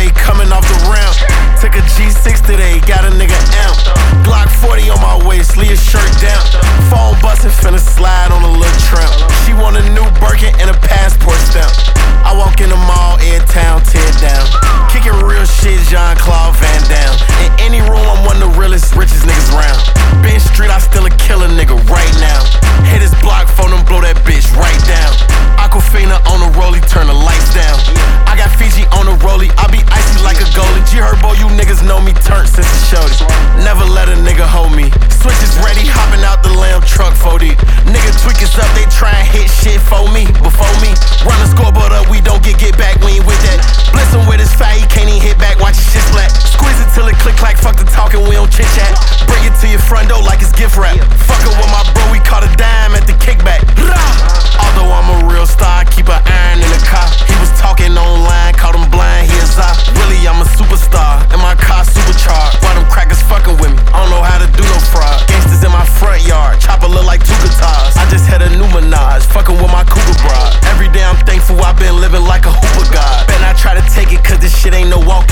highway coming off the ramp. Took a G6 today, got a nigga amp. Glock 40 on my waist, leave a shirt down. Phone bustin', finna slide on a little tramp. She want a new Birkin and a passport stamp. I walk in the mall, air town, tear down. Kicking real shit, Jean-Claude Van Damme. In any room, I'm one of the realest, richest niggas round. Bench Street, I still a killer nigga right now. Hit his block phone and blow that bitch right down. Aquafina on the rollie, turn the lights down. I got Fiji on the rollie, I be icy like a goalie. G-Herbo, you niggas know me, turned since the shorty. Never let a nigga hold me. Switches ready, hopping out the lamb truck 4D. Nigga tweak us up, they try and hit shit for me. Before me, run the scoreboard up, we don't get back, we ain't with that. Bless him with his fat, he can't even hit back, watch his shit flat. Squeeze it till it click clack, fuck the talking, we don't chit chat. Bring it to your front door like it's gift wrap. Fuckin' with my bro, we caught a dime at the kickback. Although I'm a real star, I keep an iron in the car. He was talking online, caught him blind, he is I. Really, I'm a superstar, and my car supercharged. Why them crackers fucking with me? I don't know how to do no fraud. Gangsters in my front yard, chopper look like two guitars. I just had a new Minaj, fucking with my cougar broad. Every day I'm thankful, I've been living like a hooper god. Bet I try to take it, cause this shit ain't no walk